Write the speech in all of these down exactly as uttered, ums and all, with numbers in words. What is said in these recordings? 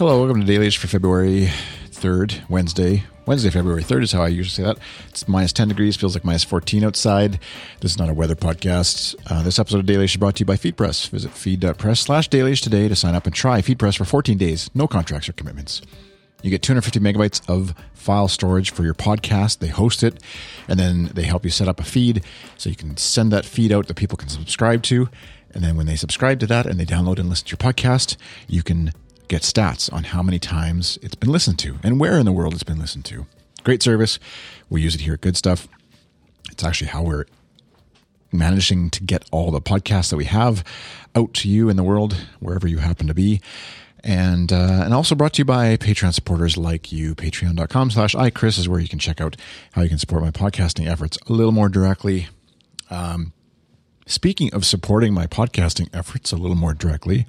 Hello, welcome to Dailyish for February third, Wednesday. Wednesday, February third is how I usually say that. It's minus ten degrees, feels like minus fourteen outside. This is not a weather podcast. Uh, this episode of Dailyish is brought to you by FeedPress. Visit feed.press slash Dailyish today to sign up and try FeedPress for fourteen days. No contracts or commitments. You get two hundred fifty megabytes of file storage for your podcast. They host it, and then they help you set up a feed so you can send that feed out that people can subscribe to. And then when they subscribe to that and they download and listen to your podcast, you can get stats on how many times it's been listened to and where in the world it's been listened to. Great service. We use it here at Good Stuff. It's actually how we're managing to get all the podcasts that we have out to you in the world, wherever you happen to be. And uh, and also brought to you by Patreon supporters like you. Patreon.com slash iChris is where you can check out how you can support my podcasting efforts a little more directly. Um, speaking of supporting my podcasting efforts a little more directly,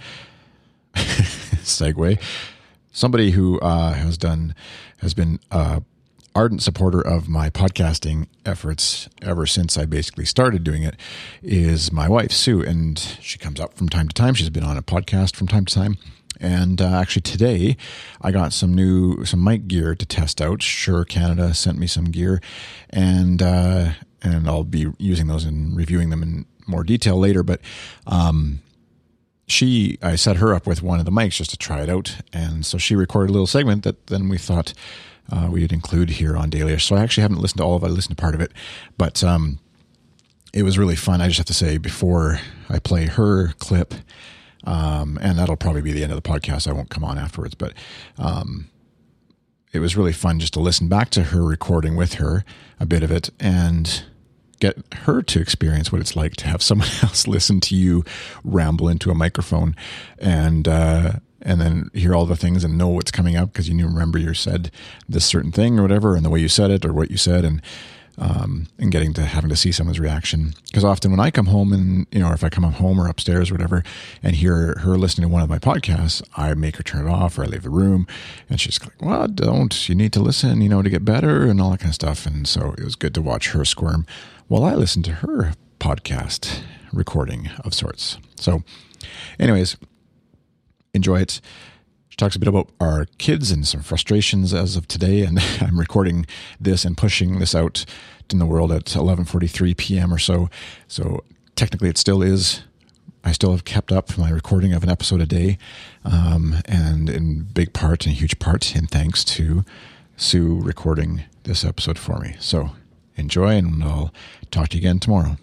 segue. Somebody who uh, has done has been a ardent supporter of my podcasting efforts ever since I basically started doing it is my wife, Sue, and she comes up from time to time. She's been on a podcast from time to time. And uh, actually today I got some new, some mic gear to test out. Shure Canada sent me some gear, and uh, and I'll be using those and reviewing them in more detail later. But um, she, I set her up with one of the mics just to try it out. And so she recorded a little segment that then we thought uh, we'd include here on Dailyish. So I actually haven't listened to all of it. I listened to part of it, but um, it was really fun. I just have to say before I play her clip, Um, and that'll probably be the end of the podcast. I won't come on afterwards, but um, it was really fun just to listen back to her recording with her, a bit of it, and get her to experience what it's like to have someone else listen to you ramble into a microphone and uh, and then hear all the things and know what's coming up because you knew, remember you said this certain thing or whatever and the way you said it or what you said, and Um, and getting to having to see someone's reaction. Because often when I come home and, you know, or if I come home or upstairs or whatever and hear her listening to one of my podcasts, I make her turn it off or I leave the room and she's like, well, don't, you need to listen, you know, to get better and all that kind of stuff. And so it was good to watch her squirm while I listened to her podcast recording of sorts. So anyways, enjoy it. She talks a bit about our kids and some frustrations as of today, and I'm recording this and pushing this out in the world at eleven forty-three p.m. or so. So technically it still is, I still have kept up my recording of an episode a day, um, and in big part and huge part in thanks to Sue recording this episode for me. So enjoy, and I'll talk to you again tomorrow.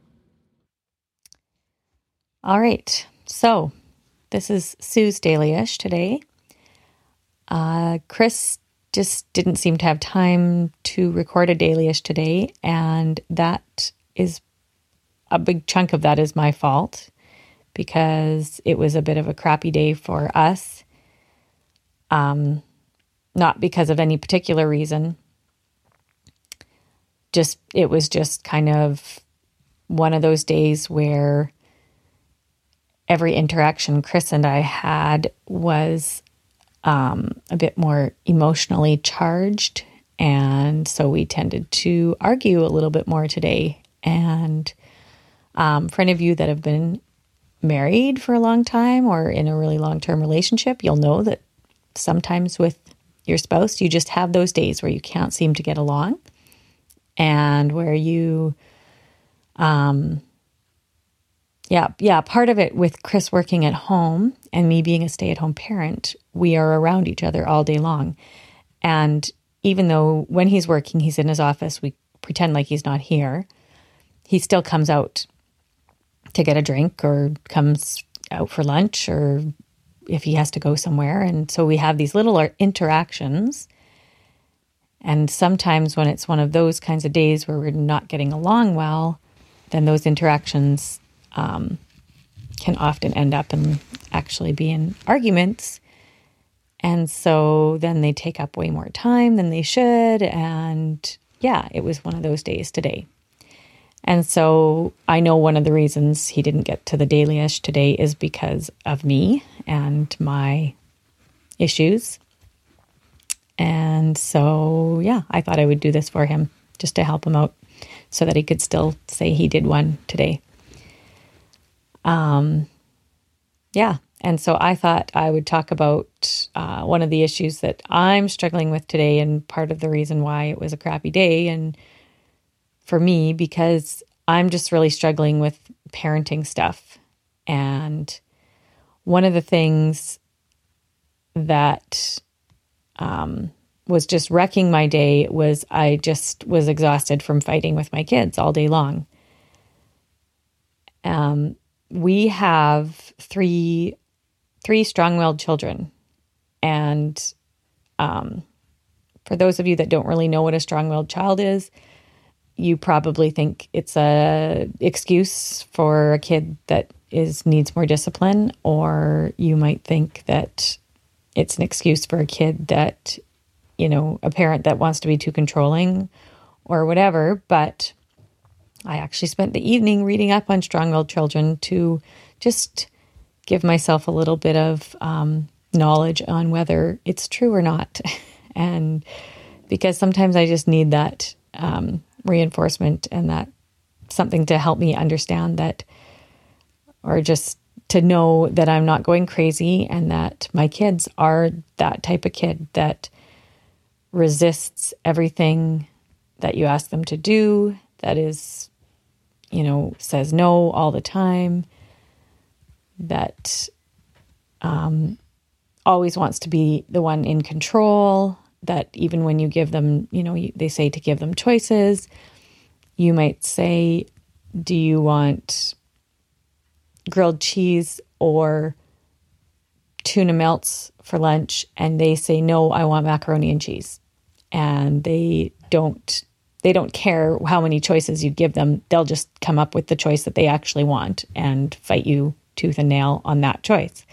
All right. So this is Sue's Dailyish today. Uh, Chris just didn't seem to have time to record a Dailyish today, and that is a big chunk of that is my fault because it was a bit of a crappy day for us. Um, not because of any particular reason. Just, it was just kind of one of those days where every interaction Chris and I had was um, a bit more emotionally charged. And so we tended to argue a little bit more today. And um, for any of you that have been married for a long time or in a really long-term relationship, you'll know that sometimes with your spouse, you just have those days where you can't seem to get along and where you... Um, Yeah, yeah. Part of it with Chris working at home and me being a stay-at-home parent, we are around each other all day long. And even though when he's working, he's in his office, we pretend like he's not here, he still comes out to get a drink or comes out for lunch or if he has to go somewhere. And so we have these little interactions. And sometimes when it's one of those kinds of days where we're not getting along well, then those interactions Um, can often end up and actually be in arguments. And so then they take up way more time than they should. And yeah, it was one of those days today. And so I know one of the reasons he didn't get to the Dailyish today is because of me and my issues. And so, yeah, I thought I would do this for him just to help him out so that he could still say he did one today. Um, yeah. And so I thought I would talk about uh, one of the issues that I'm struggling with today, and part of the reason why it was a crappy day and for me, because I'm just really struggling with parenting stuff. And one of the things that um, was just wrecking my day was I just was exhausted from fighting with my kids all day long. Um, we have three three strong-willed children, and um, for those of you that don't really know what a strong-willed child is, you probably think it's a excuse for a kid that is needs more discipline, or you might think that it's an excuse for a kid that, you know, a parent that wants to be too controlling or whatever. But I actually spent the evening reading up on strong-willed children to just give myself a little bit of um, knowledge on whether it's true or not. And because sometimes I just need that um, reinforcement and that something to help me understand that, or just to know that I'm not going crazy and that my kids are that type of kid that resists everything that you ask them to do, that is, you know, says no all the time, that um, always wants to be the one in control, that even when you give them, you know, you, they say to give them choices, you might say, do you want grilled cheese or tuna melts for lunch? And they say, no, I want macaroni and cheese. And they don't, they don't care how many choices you give them. They'll just come up with the choice that they actually want and fight you tooth and nail on that choice.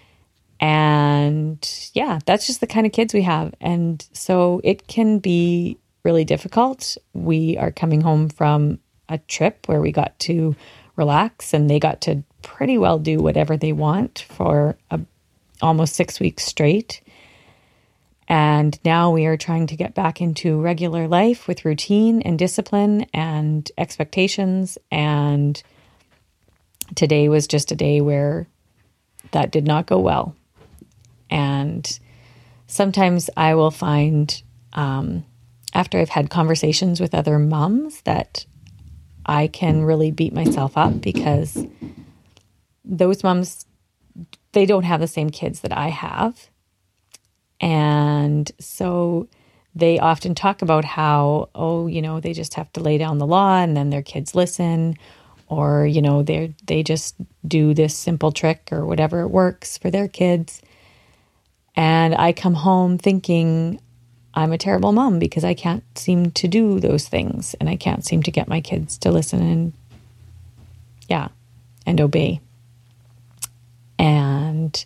And yeah, that's just the kind of kids we have. And so it can be really difficult. We are coming home from a trip where we got to relax, and they got to pretty well do whatever they want for a, almost six weeks straight. And now we are trying to get back into regular life with routine and discipline and expectations. And today was just a day where that did not go well. And sometimes I will find, um, after I've had conversations with other moms, that I can really beat myself up because those moms, they don't have the same kids that I have. And so they often talk about how, oh, you know, they just have to lay down the law and then their kids listen, or, you know, they they just do this simple trick or whatever works for their kids. And I come home thinking I'm a terrible mom because I can't seem to do those things, and I can't seem to get my kids to listen and, yeah, and obey. And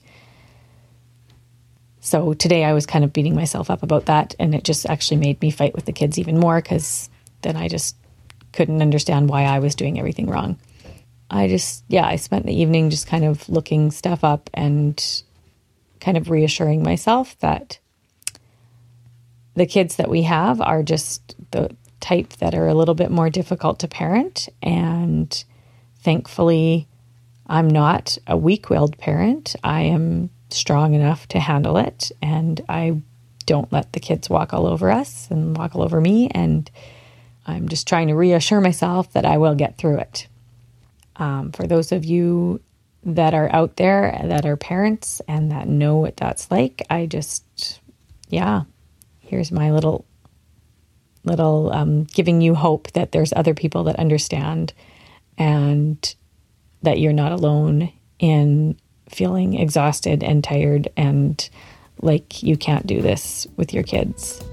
so today I was kind of beating myself up about that, and it just actually made me fight with the kids even more, because then I just couldn't understand why I was doing everything wrong. I just, yeah, I spent the evening just kind of looking stuff up and kind of reassuring myself that the kids that we have are just the type that are a little bit more difficult to parent. And thankfully, I'm not a weak-willed parent. I am strong enough to handle it, and I don't let the kids walk all over us and walk all over me. And I'm just trying to reassure myself that I will get through it. Um, for those of you that are out there that are parents and that know what that's like, I just, yeah, here's my little, little um, giving you hope that there's other people that understand, and that you're not alone in feeling exhausted and tired and like you can't do this with your kids.